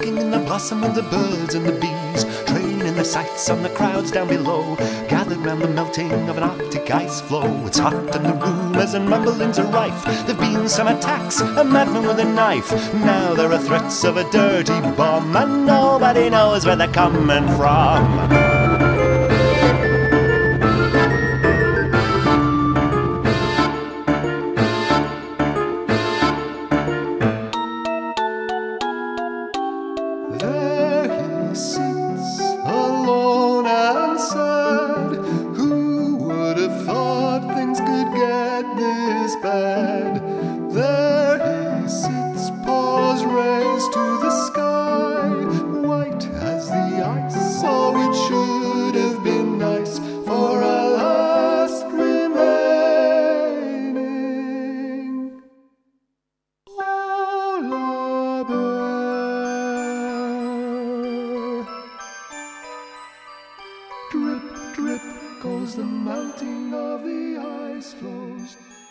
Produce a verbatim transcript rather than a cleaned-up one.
soaking in the blossom of the birds and the bees, training their sights on the crowds down below, gathered round the melting of an Arctic ice floe. It's hot and the rumours and rumblings are rife. There've been some attacks, a madman with a knife. Now there are threats of a dirty bomb, and nobody knows where they're coming from. There he sits, alone and sad. Who would have thought things could get this bad? There he sits, paws raised to the sky, white as the ice. Oh, it should have been nice for a last remaining lullaby. Drip, drip goes the melting of the ice floes.